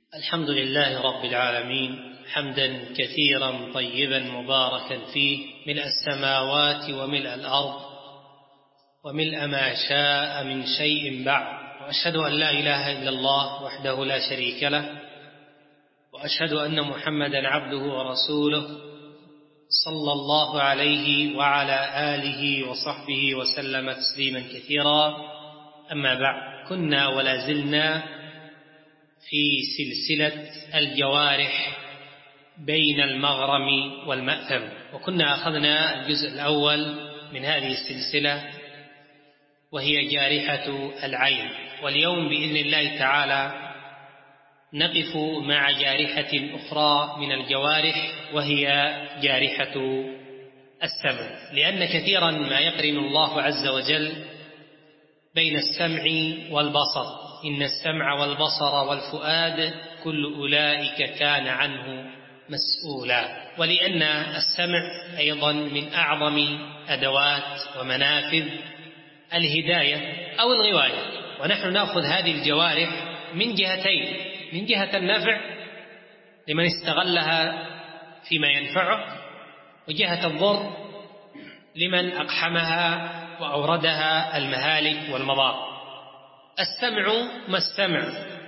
الحمد لله رب العالمين حمدا كثيرا طيبا مباركا فيه، ملء السماوات وملء الأرض وملء ما شاء من شيء بعد. وأشهد أن لا إله إلا الله وحده لا شريك له، وأشهد أن محمدا عبده ورسوله صلى الله عليه وعلى آله وصحبه وسلم تسليما كثيرا. أما بعد، كنا ولا زلنا في سلسلة الجوارح بين المغرم والمأثم، وكنا أخذنا الجزء الأول من هذه السلسلة وهي جارحة العين. واليوم بإذن الله تعالى نقف مع جارحة أخرى من الجوارح وهي جارحة السمع، لأن كثيرا ما يقرن الله عز وجل بين السمع والبصر. إن السمع والبصر والفؤاد كل أولئك كان عنه مسؤولا. ولأن السمع أيضا من أعظم أدوات ومنافذ الهداية أو الغواية، ونحن نأخذ هذه الجوارح من جهتين: من جهة النفع لمن استغلها فيما ينفعه، وجهة الضر لمن أقحمها وأوردها المهالك والمضار. السمع ما السمع؟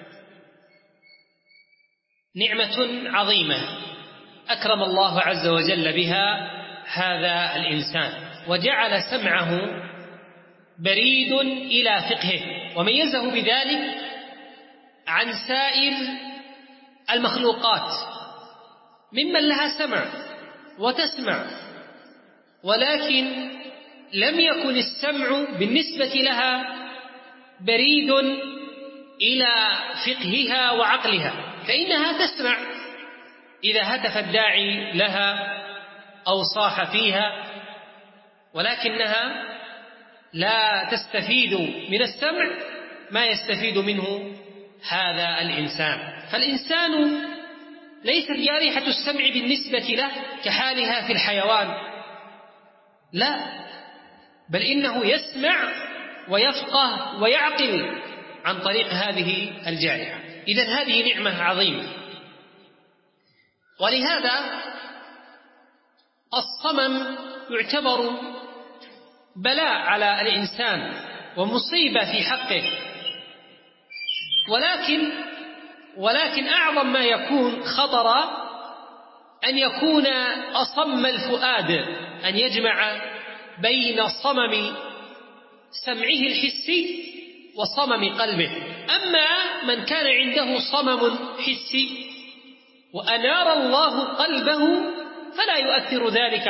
نعمة عظيمة أكرم الله عز وجل بها هذا الإنسان، وجعل سمعه بريد إلى فقهه، وميزه بذلك عن سائر المخلوقات ممن لها سمع وتسمع، ولكن لم يكن السمع بالنسبة لها بريد إلى فقهها وعقلها، فإنها تسمع إذا هتف الداعي لها أو صاح فيها، ولكنها لا تستفيد من السمع ما يستفيد منه هذا الإنسان. فالإنسان ليست جارحة السمع بالنسبة له كحالها في الحيوان، لا، بل إنه يسمع ويفقه ويعقل عن طريق هذه الجارحة. إذن هذه نعمة عظيمة. ولهذا الصمم يعتبر بلاء على الإنسان ومصيبة في حقه، ولكن أعظم ما يكون خطرا أن يكون أصم الفؤاد، أن يجمع بين صمم سمعه الحسي وصمم قلبه. أما من كان عنده صمم حسي وأنار الله قلبه فلا يؤثر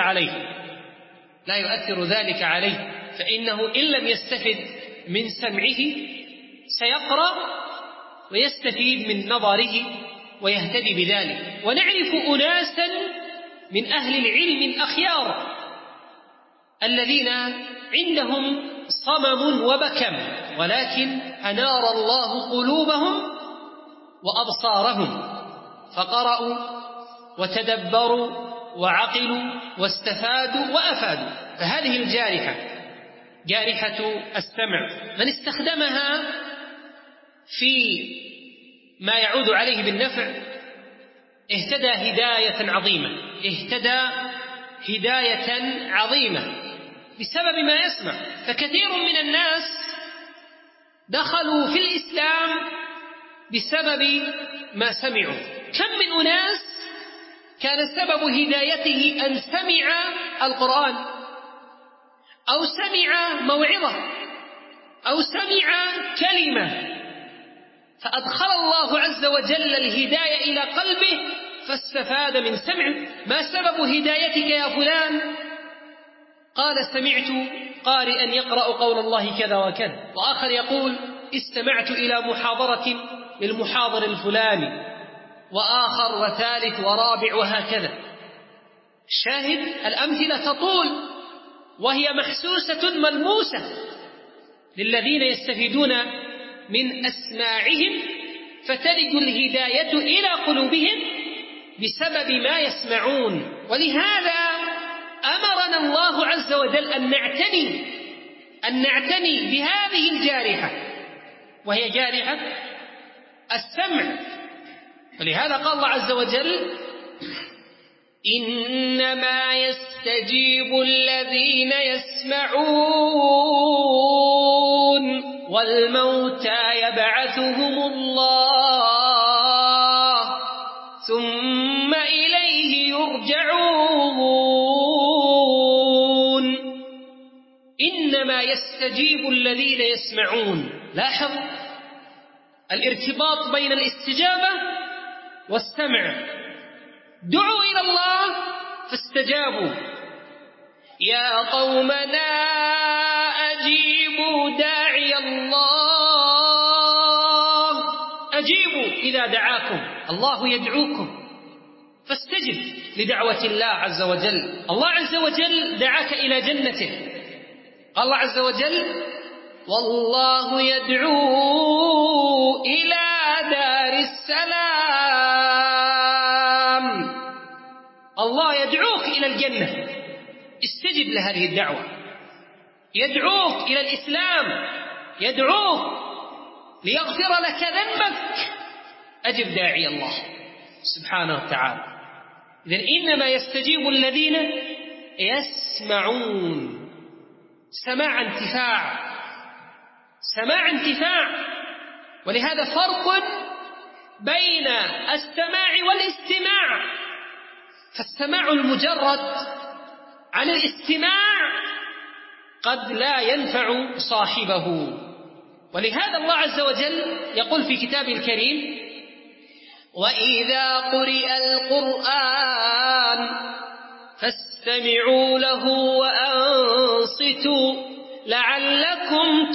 ذلك عليه، فإنه إن لم يستفد من سمعه سيقرأ ويستفيد من نظره ويهتدي بذلك. ونعرف أناسا من أهل العلم الأخيار الذين عندهم صمم وبكم، ولكن أنار الله قلوبهم وأبصارهم، فقرأوا وتدبروا وعقلوا واستفادوا وأفادوا. فهذه الجارحة جارحة السمع، من استخدمها في ما يعود عليه بالنفع اهتدى هداية عظيمة بسبب ما يسمع. فكثير من الناس دخلوا في الإسلام بسبب ما سمعوا. كم من أناس كان سبب هدايته أن سمع القرآن أو سمع موعظة أو سمع كلمة، فأدخل الله عز وجل الهداية إلى قلبه فاستفاد من سمعه. ما سبب هدايتك يا فلان؟ قال سمعت قارئا يقرأ قول الله كذا وكذا. وآخر يقول استمعت إلى محاضرة للمحاضر الفلاني، وآخر وثالث ورابع وهكذا. الشاهد الأمثلة تطول وهي محسوسة ملموسة للذين يستفيدون من أسماعهم، فتلج الهداية إلى قلوبهم بسبب ما يسمعون. ولهذا أمرنا الله عز وجل أن نعتني بهذه الجارحة، وهي جارحة السمع. ولهذا قال الله عز وجل: إنما يستجيب الذين يسمعون والموتى يبعثهم الله ثم إليه يرجعون. إنما يستجيب الذين يسمعون. لاحظ الارتباط بين الاستجابة والسمع. دعوا إلى الله فاستجابوا: يا قومنا أجيبوا داعي الله. أجيبوا إذا دعاكم، الله يدعوكم فاستجب لدعوة الله عز وجل. الله عز وجل دعاك إلى جنته. قال الله عز وجل: والله يدعو إلى دار السلام. الله يدعوك إلى الجنة، استجب لهذه الدعوة. يدعوك إلى الإسلام، يدعوك ليغفر لك ذنبك، أجب داعي الله سبحانه وتعالى. إذن إنما يستجيب الذين يسمعون. سماع انتفاع، سماع انتفاع. ولهذا فرق بين السماع والاستماع. فالسماع المجرد عن الاستماع قد لا ينفع صاحبه. ولهذا الله عز وجل يقول في كتابه الكريم: وإذا قرئ القرآن فاستمعوا له وأنصتوا لعلكم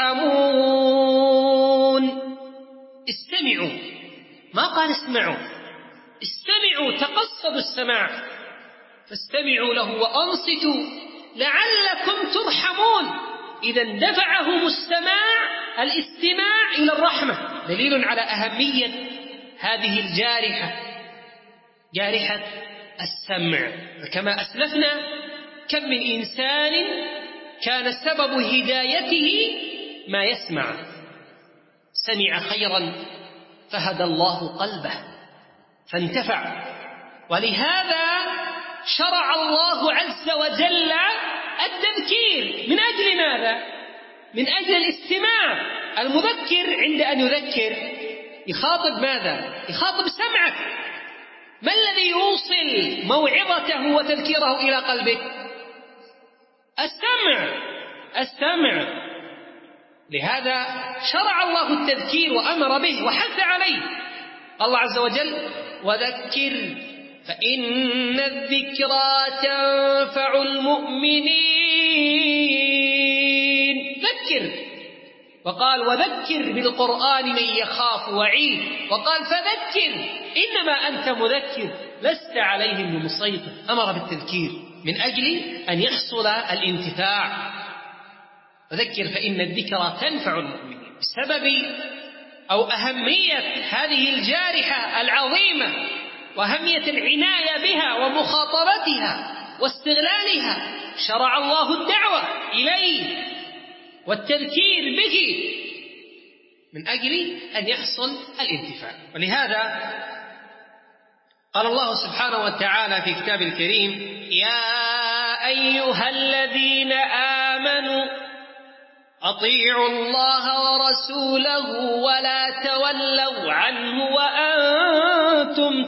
ترحمون. استمعوا، ما قال اسمعوا، استمعوا، تقصدوا السماع. فاستمعوا له وأنصتوا لعلكم ترحمون. إذا دفعهم الاستماع إلى الرحمة، دليل على أهمية هذه الجارحة، جارحة السمع. كما أسلفنا كم من إنسان كان سبب هدايته ما يسمع، سمع خيرا فهدى الله قلبه فانتفع. ولهذا شرع الله عز وجل التذكير. من أجل ماذا؟ من أجل الاستماع. المذكر عند أن يذكر يخاطب ماذا؟ يخاطب سمعك. ما الذي يوصل موعظته وتذكيره إلى قلبك؟ السمع. لهذا شرع الله التذكير وأمر به وحث عليه. الله عز وجل: وذكر فإن الذكرى تنفع المؤمنين. ذكر. وقال: وذكر بالقرآن من يخاف وعيد. وقال: فذكر إنما أنت مذكر لست عليهم بمسيطر. أمر بالتذكير من أجل أن يحصل الانتفاع. وذكر فإن الذكرى تنفع المؤمنين. بسبب أو أهمية هذه الجارحة العظيمة وأهمية العناية بها ومخاطبتها واستغلالها شرع الله الدعوة إليه والتذكير به من أجل أن يحصل الانتفاع. ولهذا قال الله سبحانه وتعالى في كتابه الكريم: يا أيها الذين آمنوا أطيعوا الله ورسوله ولا تولوا عنه وأنتم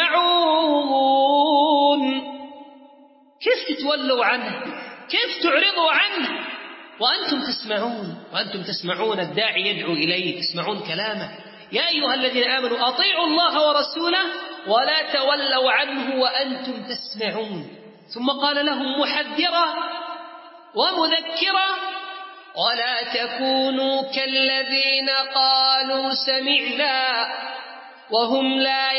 تسمعون. كيف تتولوا عنه؟ كيف تعرضوا عنه وأنتم تسمعون؟ وأنتم تسمعون الداعي يدعو إليه، تسمعون كلامه. يا أيها الذين آمنوا أطيعوا الله ورسوله ولا تولوا عنه وأنتم تسمعون. ثم قال لهم محذرا ومذكرا: ولا تكونوا كالذين قالوا سمعنا وهم لا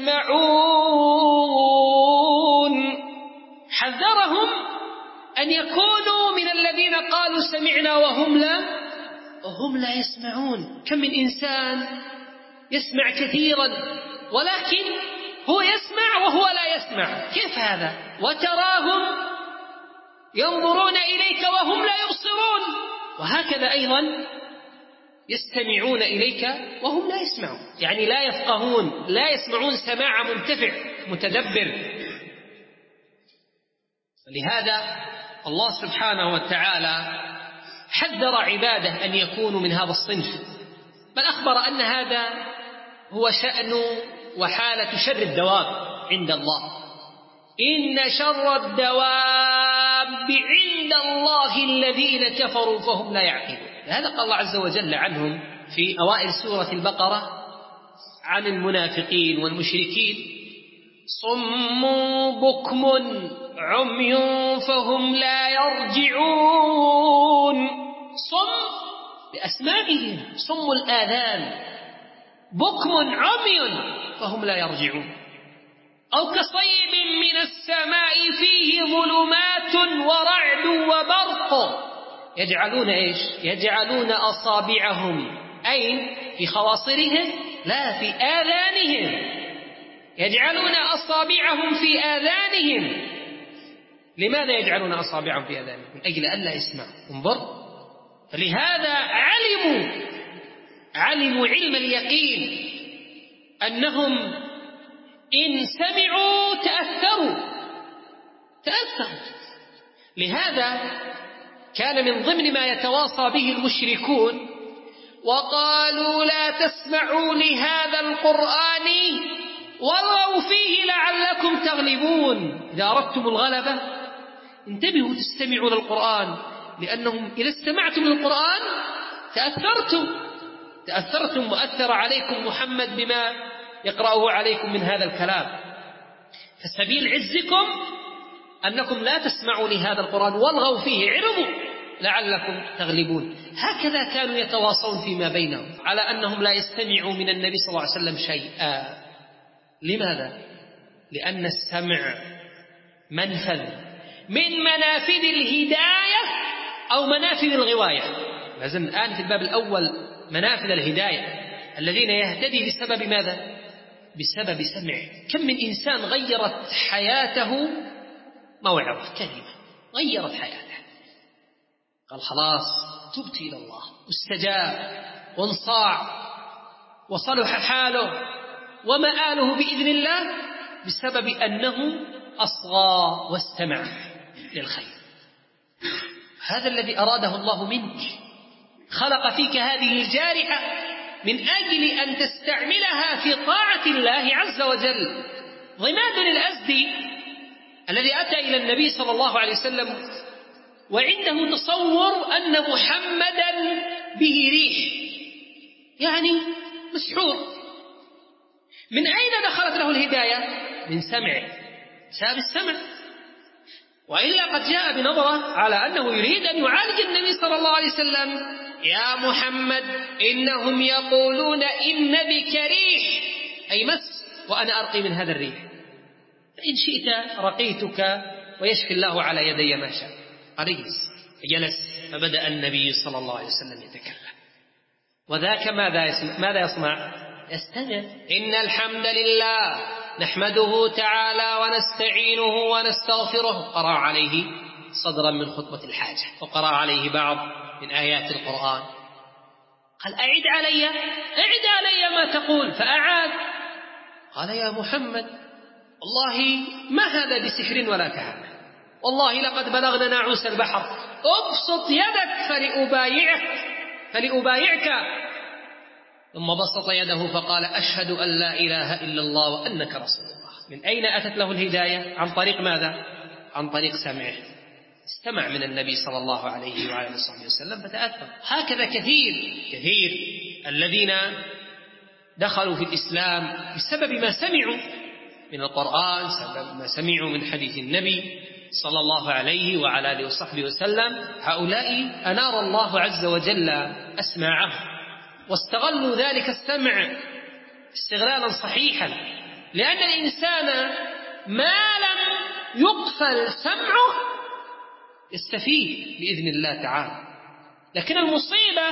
يسمعون. حذرهم أن يكونوا من الذين قالوا سمعنا وهم لا يسمعون. كم من إنسان يسمع كثيرا ولكن هو يسمع وهو لا يسمع. كيف هذا؟ وتراهم ينظرون إليك وهم لا يبصرون. وهكذا أيضا يستمعون إليك وهم لا يسمعون، يعني لا يفقهون، لا يسمعون سماع منتفع متدبر. لهذا الله سبحانه وتعالى حذر عباده أن يكونوا من هذا الصنف، بل أخبر أن هذا هو شأن وحالة شر الدواب عند الله. إن شر الدواب عند الله الذين كفروا فهم لا يعقلون. هذا قال الله عز وجل عنهم في أوائل سورة البقرة عن المنافقين والمشركين: صم بكم عمي فهم لا يرجعون. صم بأسمائهم، صم الآذان، بكم عمي فهم لا يرجعون. أو كصيب من السماء فيه ظلمات ورعد وبرق يجعلون إيش؟ يجعلون أصابعهم أين؟ في خواصرهم؟ لا، في آذانهم. يجعلون أصابعهم في آذانهم. لماذا يجعلون أصابعهم في آذانهم؟ من أجل ألا يسمعوا. انظر، فلهذا علموا علم اليقين أنهم إن سمعوا تأثروا. لهذا كان من ضمن ما يتواصى به المشركون: وقالوا لا تسمعوا لهذا القرآن والغوا فيه لعلكم تغلبون. إذا أردتم الغلبة انتبهوا تستمعوا للقرآن، لأنهم إذا استمعتم للقرآن تأثرتم وأثر عليكم محمد بما يقرأه عليكم من هذا الكلام. فسبيل عزكم أنكم لا تسمعوا لهذا القرآن والغوا فيه، اعرضوا لعلكم تغلبون. هكذا كانوا يتواصون فيما بينهم على أنهم لا يستمعوا من النبي صلى الله عليه وسلم شيئا. لماذا؟ لأن السمع منفذ من منافذ الهداية أو منافذ الغواية. لازم الآن في الباب الأول منافذ الهداية، الذين يهتدي بسبب ماذا؟ بسبب سمع. كم من إنسان غيرت حياته موعظة كلمة غيرت حياته، قال خلاص تبت إلى الله واستجاب وانصاع وصلح حاله ومآله بإذن الله بسبب أنه أصغى واستمع للخير. هذا الذي أراده الله منك، خلق فيك هذه الجارحة من أجل أن تستعملها في طاعة الله عز وجل. ضماد الأزدي الذي أتى إلى النبي صلى الله عليه وسلم وعنده تصور أن محمدا به ريح، يعني مسحور. من أين دخلت له الهداية؟ من سمعه، بسبب السمع. وإلا قد جاء بنظرة على أنه يريد أن يعالج النبي صلى الله عليه وسلم: يا محمد إنهم يقولون إن بك ريح، أي مس، وأنا أرقي من هذا الريح، فإن شئت رقيتك ويشفي الله على يدي ما شاء. قريس جلس، فبدأ النبي صلى الله عليه وسلم يتكلم، وذاك ماذا يصنع؟ يستمع. إن الحمد لله نحمده تعالى ونستعينه ونستغفره. قرأ عليه صدرا من خطبة الحاجة، وقرأ عليه بعض من آيات القرآن. قال أعد علي ما تقول، فأعاد. قال يا محمد والله ما هذا بسحر ولا كهانة، والله لقد بلغنا ناعوس البحر، ابسط يدك فلأبايعك. ثم بسط يده فقال أشهد أن لا إله إلا الله وأنك رسول الله. من أين أتت له الهداية؟ عن طريق ماذا؟ عن طريق سمعه. استمع من النبي صلى الله عليه وعلى آله وسلم فتأثر. هكذا كثير الذين دخلوا في الإسلام بسبب ما سمعوا من القرآن، سبب ما سمعوا من حديث النبي صلى الله عليه وعلى آله وصحبه وسلم. هؤلاء أنار الله عز وجل أسماعهم، واستغلوا ذلك السمع استغلالا صحيحا، لأن الإنسان ما لم يقفل سمعه يستفيد بإذن الله تعالى. لكن المصيبة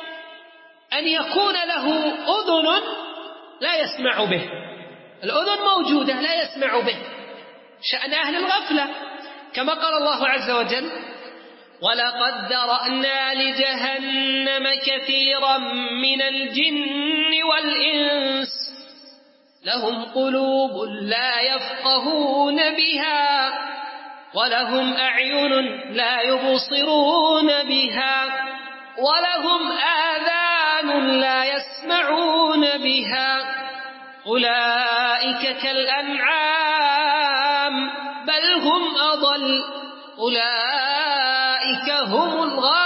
أن يكون له أذن لا يسمع به. الأذن موجودة لا يسمع به، شأن أهل الغفلة. كما قال الله عز وجل ولقد ذرأنا لجهنم كثيرا من الجن والإنس لهم قلوب لا يفقهون بها ولهم أعين لا يبصرون بها ولهم آذان لا يسمعون بها أولئك كالأنعام بل هم أضل أولئك هم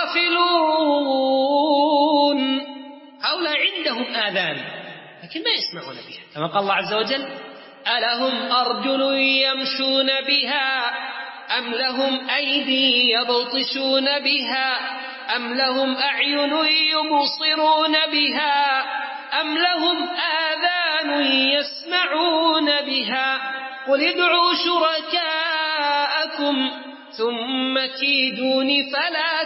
الغافلون. هؤلاء عندهم آذان لكن ما يسمعون بها، كما قال الله عز وجل: ألهم أرجل يمشون بها أم لهم أيدي يبطشون بها أم لهم أعين يبصرون بها أم لهم آذان يسمعون بها قل ادعوا شركاءكم ثم كيدون فلا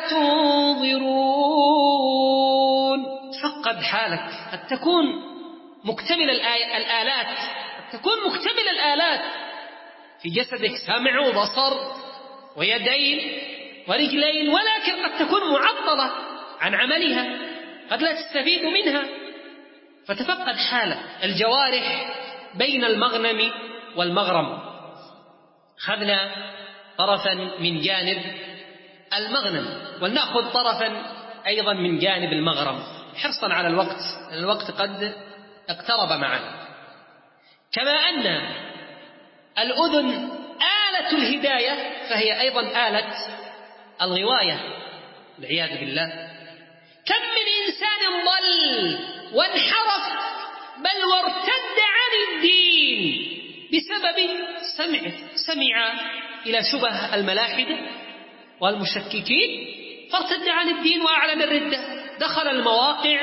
تنظرون. تفقد حالك، قد تكون مكتمل الآلات، قد تكون مكتمل الآلات في جسدك، سمع وبصر ويدين ورجلين، ولكن قد تكون معطلة عن عملها، قد لا تستفيد منها. فتفقد حالك. الجوارح بين المغنم والمغرم، خذنا طرفا من جانب المغنم ولنأخذ طرفا أيضا من جانب المغرم حرصا على الوقت، لأن الوقت قد اقترب معنا. كما أن الأذن آلة الهداية فهي أيضا آلة الغواية والعياذ بالله. كم من إنسان ضل وانحرف بل وارتد عن الدين بسبب سمع إلى شبه الملاحدة والمشككين فارتد عن الدين وأعلن الردة، دخل المواقع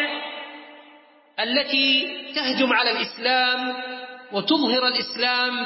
التي تهجم على الإسلام وتظهر الإسلام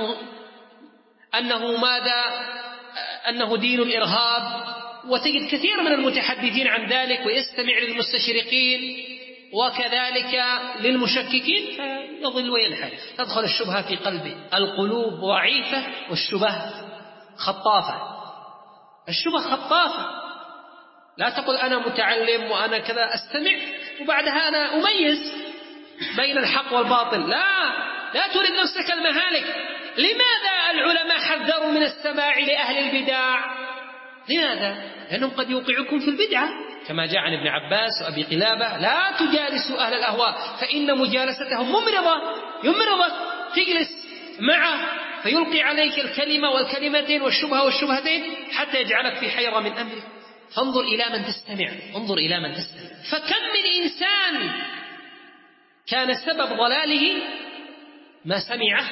أنه دين الإرهاب، وتجد كثير من المتحدثين عن ذلك ويستمع للمستشرقين وكذلك للمشككين فيضل وينحرف، تدخل الشبهة في قلبه. القلوب ضعيفة والشبه خطافة. الشبه خطافة، لا تقل أنا متعلم وأنا كذا أستمع وبعدها أنا أميز بين الحق والباطل، لا ترد نفسك المهالك. لماذا العلماء حذروا من السماع لأهل البدع؟ لماذا؟ لأنهم قد يوقعكم في البدعة، كما جاء عن ابن عباس وأبي قلابة: لا تجالسوا أهل الأهواء فإن مجالستهم يمرضك، تجلس معه فيلقي عليك الكلمة والكلمتين والشبهة والشبهتين حتى يجعلك في حيرة من أمرك. فانظر إلى من تستمع، انظر إلى من تستمع. فكم من إنسان كان سبب ضلاله ما سمعه.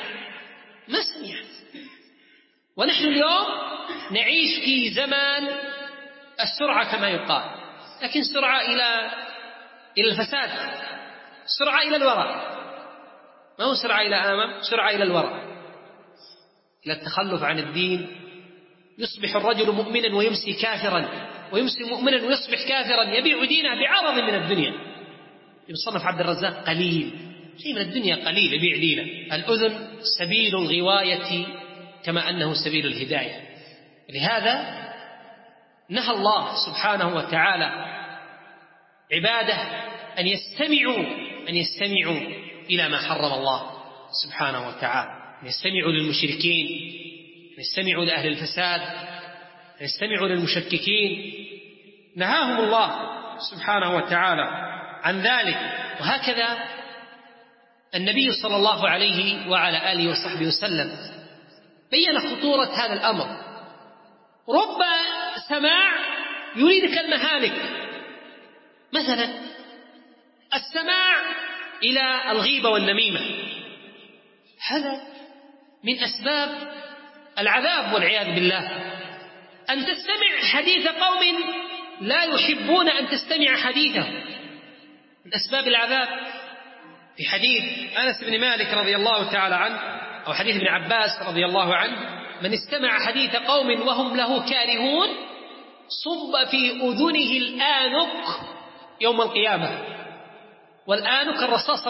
ونحن اليوم نعيش في زمان السرعة كما يقال، لكن سرعة إلى الفساد، سرعة إلى الوراء، ما هو سرعة إلى أمام، سرعة إلى الوراء، إلى التخلف عن الدين. يصبح الرجل مؤمنا ويمسي كافرا، ويمسي مؤمنا ويصبح كافرا، يبيع دينه بعرض من الدنيا. يصنف عبد الرزاق قليل، شيء من الدنيا قليل، يبيع دينه. الأذن سبيل الغواية كما أنه سبيل الهداية. لهذا نهى الله سبحانه وتعالى عباده أن يستمعوا إلى ما حرم الله سبحانه وتعالى، أن يستمعوا للمشركين، أن يستمعوا لأهل الفساد، أن يستمعوا للمشككين. نهاهم الله سبحانه وتعالى عن ذلك. وهكذا النبي صلى الله عليه وعلى آله وصحبه وسلم بين خطورة هذا الأمر. رب سماع يريدك المهالك، مثلا السماع إلى الغيبة والنميمة، هذا من أسباب العذاب والعياذ بالله. أن تستمع حديث قوم لا يحبون أن تستمع حديثهم من أسباب العذاب. في حديث أنس بن مالك رضي الله تعالى عنه، أو حديث ابن عباس رضي الله عنه: من استمع حديث قوم وهم له كارهون صب في أذنه الآنك يوم القيامة. والآنك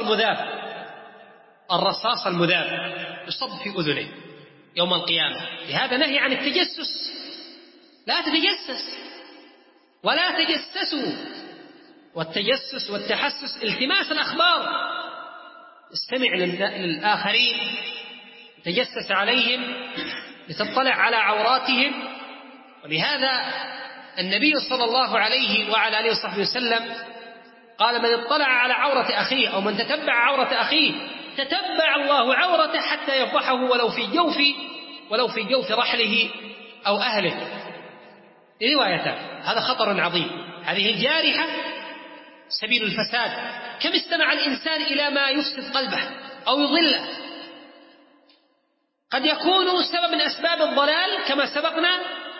الرصاص المذاب يصب في أذنه يوم القيامة. لهذا نهي عن التجسس، لا تتجسس، ولا تجسسوا. والتجسس والتحسس التماس الأخبار، استمع للآخرين، تجسس عليهم لتطلع على عوراتهم. ولهذا النبي صلى الله عليه وعلى آله وصحبه وسلم قال: من اطلع على عورة أخيه أو من تتبع عورة أخيه تتبع الله عورته حتى يفضحه ولو في جوف رحله أو أهله. روايتان. هذا خطر عظيم. هذه الجارحة سبيل الفساد. كم استمع الإنسان إلى ما يفسد قلبه أو يضله، قد يكون سبب من أسباب الضلال كما سبقنا،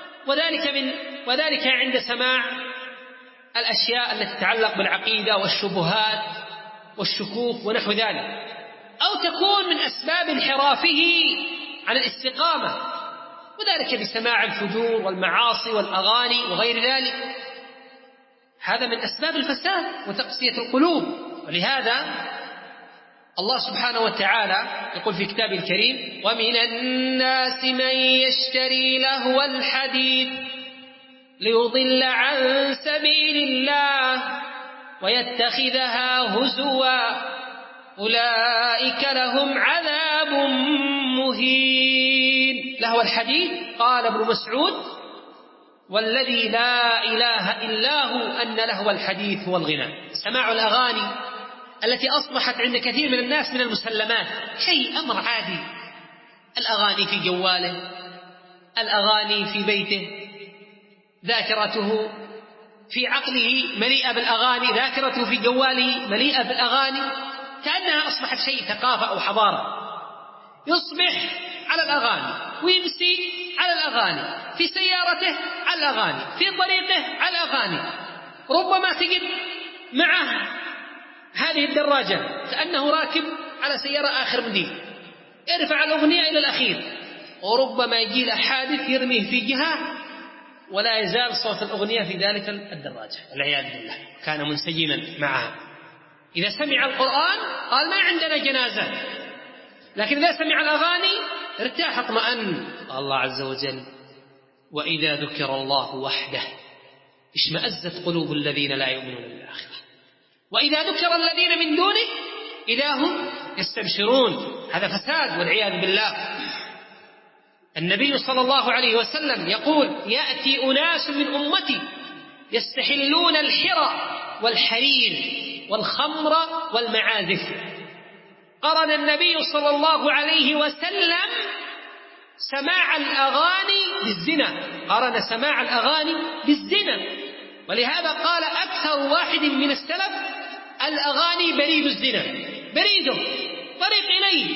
وذلك عند سماع الأشياء التي تتعلق بالعقيدة والشبهات والشكوك ونحو ذلك، أو تكون من أسباب انحرافه عن الاستقامة، وذلك بسماع الفجور والمعاصي والأغاني وغير ذلك. هذا من أسباب الفساد وتقسية القلوب. ولهذا الله سبحانه وتعالى يقول في كتابه الكريم: ومن الناس من يشتري لهو الحديث ليضل عن سبيل الله ويتخذها هزوا أولئك لهم عذاب مهين. لهو الحديث، قال ابن مسعود: والذي لا إله إلا هو أن لهو الحديث هو الغناء. سماع الأغاني التي أصبحت عند كثير من الناس من المسلمات، شيء أمر عادي. الأغاني في جواله، الأغاني في بيته، ذاكرته في عقله مليئة بالأغاني، ذاكرته في جواله مليئة بالأغاني، كأنها أصبحت شيء ثقافة أو حضارة. يصبح على الأغاني ويمسي على الأغاني، في سيارته على الأغاني، في طريقه على الأغاني. ربما تجد معه هذه الدراجة كأنه راكب على سيارة آخر موديل، يرفع الأغنية إلى الأخير، وربما يجي له حادث يرميه في جهة ولا يزال صوت الأغنية في ذلك الدراجة والعياذ بالله، كان منسجما معها. إذا سمع القرآن قال: ما عندنا جنازة. لكن إذا سمع الأغاني ارتاح، اطمأن. الله عز وجل: وإذا ذكر الله وحده اشمأزت قلوب الذين لا يؤمنون بالآخرة وإذا ذكر الذين من دونه إذا هم يستبشرون. هذا فساد والعياذ بالله. النبي صلى الله عليه وسلم يقول: يأتي أناس من أمتي يستحلون الحرى والحرير والخمر والمعازف. قرن النبي صلى الله عليه وسلم سماع الأغاني بالزنا، قرن سماع الأغاني بالزنا. ولهذا قال أكثر واحد من السلف: الأغاني بريد الزنا، بريده طريق إليه.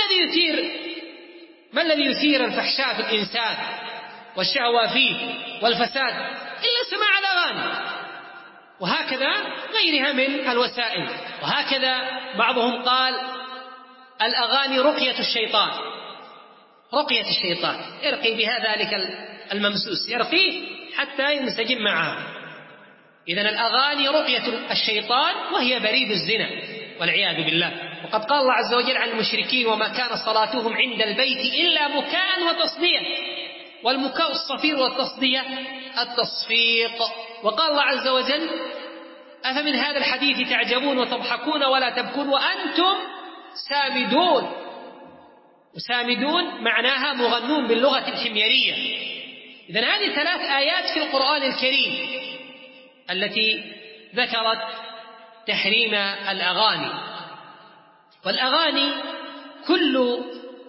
ما الذي يثير الفحشاء في الإنسان والشهوة فيه والفساد إلا سماع الأغاني، وهكذا غيرها من الوسائل. وهكذا بعضهم قال: الأغاني رقية الشيطان، رقية الشيطان، يرقي بها ذلك الممسوس، يرقيه حتى ينسجم معها. إذن الأغاني رقية الشيطان وهي بريد الزنا والعياذ بالله. وقد قال الله عز وجل عن المشركين: وما كان صلاتهم عند البيت إلا مكاء وتصدية. والمكاء الصفير والتصدية التصفيق. وقال الله عز وجل: أفمن هذا الحديث تعجبون وتضحكون ولا تبكون وأنتم سامدون. وسامدون معناها مغنون باللغة الحميرية. إذن هذه 3 آيات في القرآن الكريم التي ذكرت تحريم الأغاني. والأغاني كل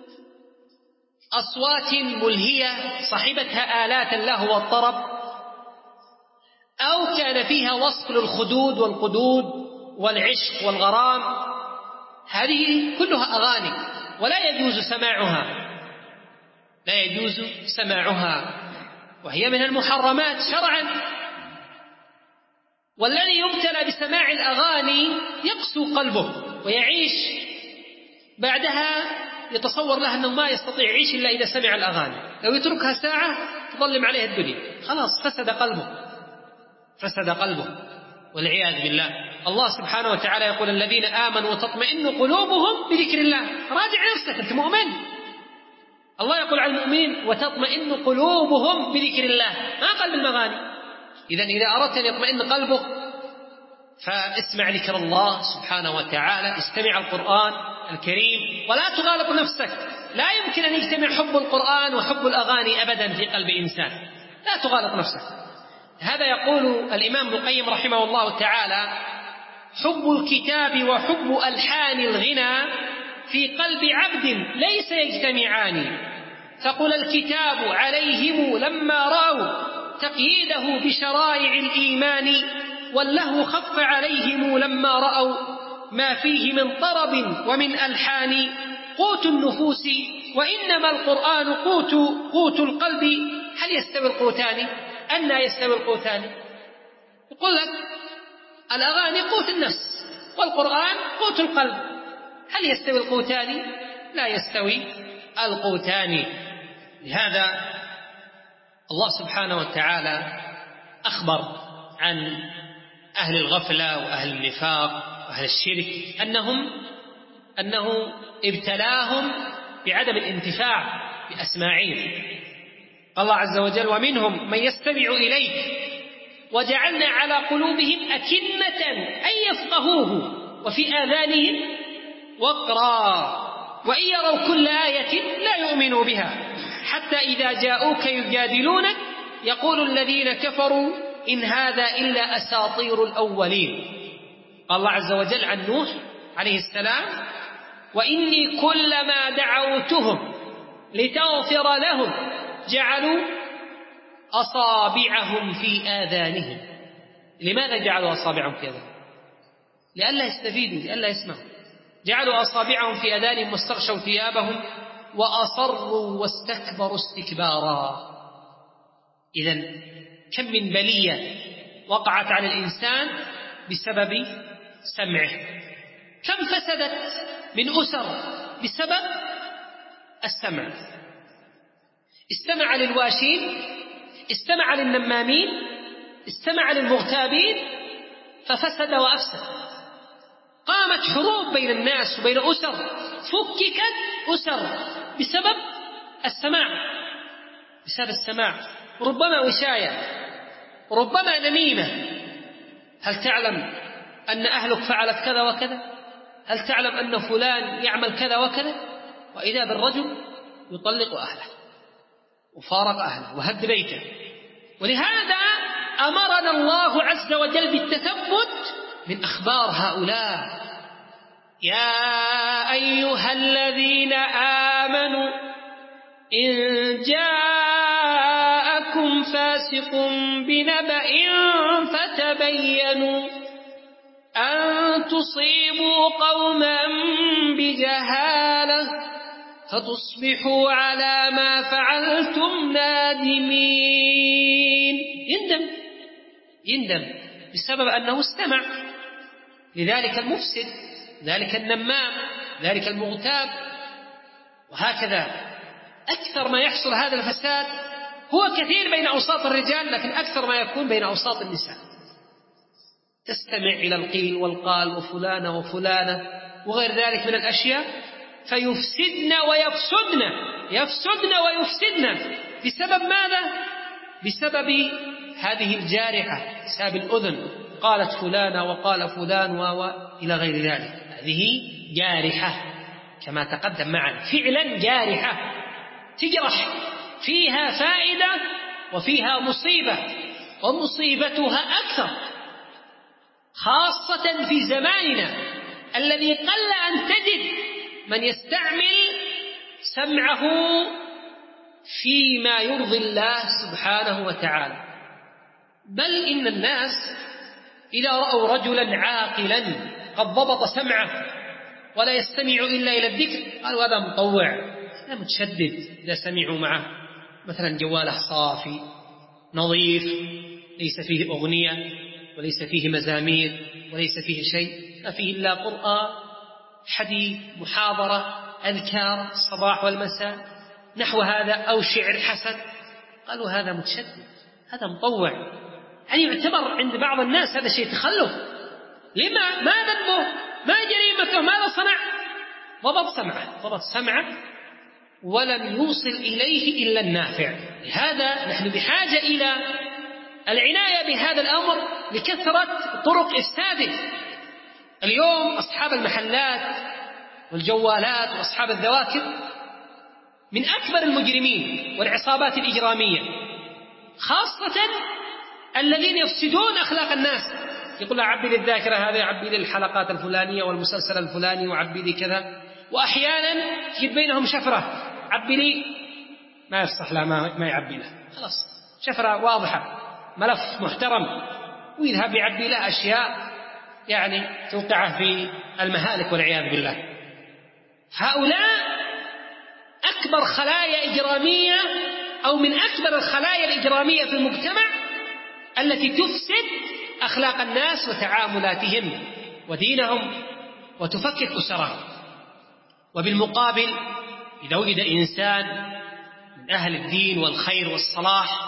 أصوات ملهية صاحبتها آلات اللهو والطرب، أو كان فيها وصف للخدود والقدود والعشق والغرام، هذه كلها أغاني ولا يجوز سماعها، لا يجوز سماعها، وهي من المحرمات شرعا. والذي يبتلى بسماع الأغاني يقسو قلبه ويعيش بعدها يتصور له أنه ما يستطيع يعيش إلا إذا سمع الأغاني. لو يتركها ساعة تظلم عليه الدنيا، خلاص فسد قلبه والعياذ بالله. الله سبحانه وتعالى يقول: الذين آمنوا وتطمئن قلوبهم بذكر الله. راجع نفسك، أنت مؤمن. الله يقول عن المؤمنين: وتطمئن قلوبهم بذكر الله، ما قال بالمغاني. إذن إذا أردت أن يطمئن قلبك فاسمع ذكر الله سبحانه وتعالى، استمع القرآن الكريم ولا تغالط نفسك. لا يمكن أن يجتمع حب القرآن وحب الأغاني أبدا في قلب إنسان، لا تغالط نفسك. هذا يقول الإمام ابن القيم رحمه الله تعالى: حب الكتاب وحب ألحان الغنى في قلب عبد ليس يجتمعان، ثقل الكتاب عليهم لما رأوا تقييده بشرائع الإيمان، واللهو خف عليهم لما رأوا ما فيه من طرب ومن ألحان. قوت النفوس وإنما القرآن قوت القلب. هل يستوي القوتان؟ أن يستوي القوتان؟ يقول لك الأغاني قوت النفس والقرآن قوت القلب، هل يستوي القوتان؟ لا يستوي القوتان. لهذا الله سبحانه وتعالى أخبر عن أهل الغفلة وأهل النفاق وأهل الشرك أنه ابتلاهم بعدم الانتفاع بأسماعهم. الله عز وجل: ومنهم من يستمع إليك وجعلنا على قلوبهم أكنة أن يفقهوه وفي آذانهم وقرا وإن يروا كل آية لا يؤمنوا بها حتى إذا جاءوك يجادلونك يقول الذين كفروا إن هذا إلا أساطير الأولين. قال الله عز وجل عن نوح عليه السلام: وإني كلما دعوتهم لتغفر لهم جعلوا أصابعهم في آذانهم. لماذا جعلوا أصابعهم في آذانهم؟ لئلا يستفيدوا، لئلا يسمعوا. جعلوا أصابعهم في آذانهم واستغشوا ثيابهم وأصروا واستكبروا استكبارا. إذن كم من بلية وقعت على الإنسان بسبب سمعه، كم فسدت من أسر بسبب السمع. استمع للواشين، استمع للنمامين، استمع للمغتابين ففسد وأفسد. قامت حروب بين الناس وبين أسر، فككت أسر بسبب السماع، بسبب السماع. ربما وشاية، ربما نميمة. هل تعلم أن أهلك فعلت كذا وكذا؟ هل تعلم أن فلان يعمل كذا وكذا؟ وإذا بالرجل يطلق أهله وفارق أهله وهد بيته. ولهذا أمرنا الله عز وجل بالتثبت من أخبار هؤلاء: يا أيها الذين آمنوا إن جاءكم فاسق بنبأ فتبينوا أن تصيبوا قوما بجهالة فتصبحوا على ما فعلتم نادمين. يندم بسبب أنه استمع لذلك المفسد، ذلك النمام، ذلك المغتاب. وهكذا أكثر ما يحصل هذا الفساد هو كثير بين أوساط الرجال، لكن أكثر ما يكون بين أوساط النساء. تستمع إلى القيل والقال وفلانة وفلانة وغير ذلك من الأشياء فيفسدن ويفسدن بسبب ماذا؟ بسبب هذه الجارحة، بسبب الأذن. قالت فلانة وقال فلان إلى غير ذلك. هذه جارحة كما تقدم معنا، فعلا جارحة تجرح، فيها فائدة وفيها مصيبة، ومصيبتها أكثر خاصة في زماننا الذي قل أن تجد من يستعمل سمعه فيما يرضي الله سبحانه وتعالى. بل إن الناس إذا رأوا رجلا عاقلا قد ضبط سمعه ولا يستمع إلا إلى الذكر قالوا هذا مطوع، هذا متشدد. إذا سمعوا معه مثلا جواله صافي نظيف ليس فيه أغنية وليس فيه مزامير وليس فيه شيء، ما فيه إلا قرآن، حديث، محاضرة، أذكار الصباح والمساء نحو هذا، أو شعر حسن، قالوا هذا متشدد، هذا مطوع. يعني يعتبر عند بعض الناس هذا شيء تخلف. لما؟ ما ذنبه؟ ما جريمته؟ ماذا صنع؟ ضبط سمعه ولم يوصل إليه إلا النافع. لهذا نحن بحاجة إلى العناية بهذا الأمر لكثرة طرق إفساده. اليوم أصحاب المحلات والجوالات وأصحاب الذواكر من أكبر المجرمين والعصابات الإجرامية، خاصة الذين يفسدون أخلاق الناس. يقول عبي لي الذاكرة هذا، عبي لي الحلقات الفلانية والمسلسل الفلاني، وعبي لي كذا. وأحيانا تجد بينهم شفرة، عبي لي، ما يفصح له، ما يعبي له، خلاص شفرة واضحة، ملف محترم، ويذهب يعبي له أشياء يعني توقعه في المهالك والعياذ بالله. هؤلاء أكبر خلايا إجرامية، أو من أكبر الخلايا الإجرامية في المجتمع التي تفسد أخلاق الناس وتعاملاتهم ودينهم وتفكك أسرهم. وبالمقابل إذا وجد إنسان من أهل الدين والخير والصلاح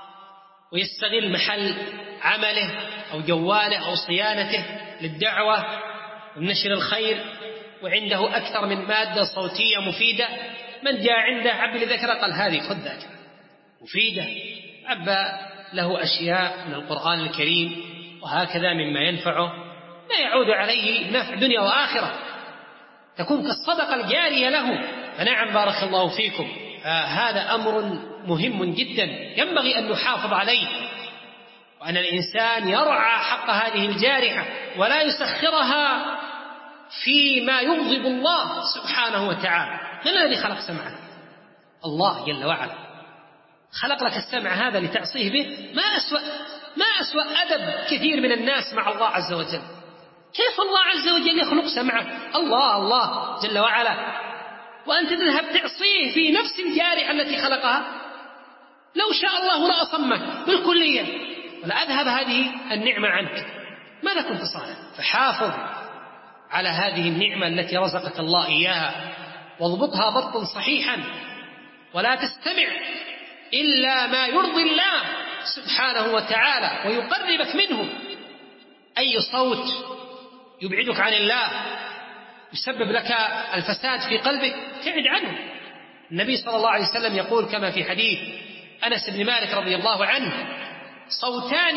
ويستغل محل عمله أو جواله أو صيانته للدعوة ونشر الخير، وعنده أكثر من مادة صوتية مفيدة، من جاء عنده عبي لذكرى قال هذه خذ ذاكرة مفيدة، عبى له أشياء من القرآن الكريم وهكذا مما ينفعه، لا يعود عليه نفع دنيا وآخرة، تكون كالصدقة الجارية له. فنعم بارك الله فيكم، هذا أمر مهم جدا ينبغي أن نحافظ عليه، وأن الإنسان يرعى حق هذه الجارحة ولا يسخرها فيما يغضب الله سبحانه وتعالى. من الذي خلق سمعك؟ الله جل وعلا خلق لك السمع هذا لتعصيه به. ما أسوأ أدب كثير من الناس مع الله عز وجل. كيف الله عز وجل يخلق سمعك؟ الله جل وعلا، وأنت تذهب تعصيه في نفس الجارحة التي خلقها. لو شاء الله لأصمك بالكلية ولا أذهب هذه النعمة عنك، ماذا كنت صانع؟ فحافظ على هذه النعمة التي رزقك الله إياها، واضبطها ضبطا صحيحا، ولا تستمع إلا ما يرضي الله سبحانه وتعالى ويقربك منه. أي صوت يبعدك عن الله يسبب لك الفساد في قلبك تبعد عنه. النبي صلى الله عليه وسلم يقول كما في حديث أنس بن مالك رضي الله عنه: صوتان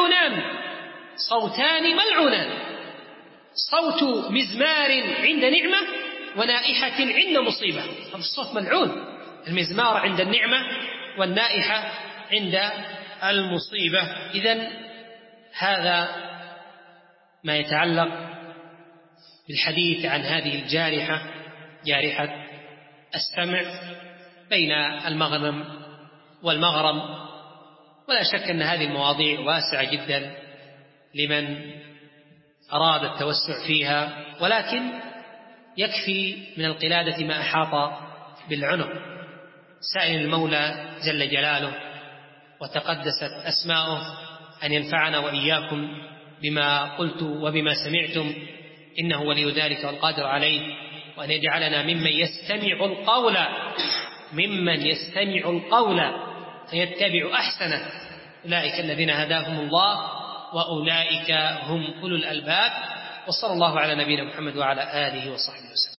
ملعونان، صوت مزمار عند نعمة ونائحة عند مصيبة. هذا الصوت ملعون، المزمار عند النعمة والنائحة عند المصيبة. إذن هذا ما يتعلق بالحديث عن هذه الجارحة، جارحة السمع بين المغنم والمغرم. ولا شك أن هذه المواضيع واسعة جدا لمن أراد التوسع فيها، ولكن يكفي من القلادة ما أحاط بالعنق. سائل المولى جل جلاله وتقدست أسماؤه أن ينفعنا وإياكم بما قلت وبما سمعتم، إنه ولي ذلك والقادر عليه، وأن يجعلنا ممن يستمع القول فيتبع أحسنه. أولئك الذين هداهم الله وأولئك هم أولو الألباب. وصلى الله على نبينا محمد وعلى آله وصحبه وسلم.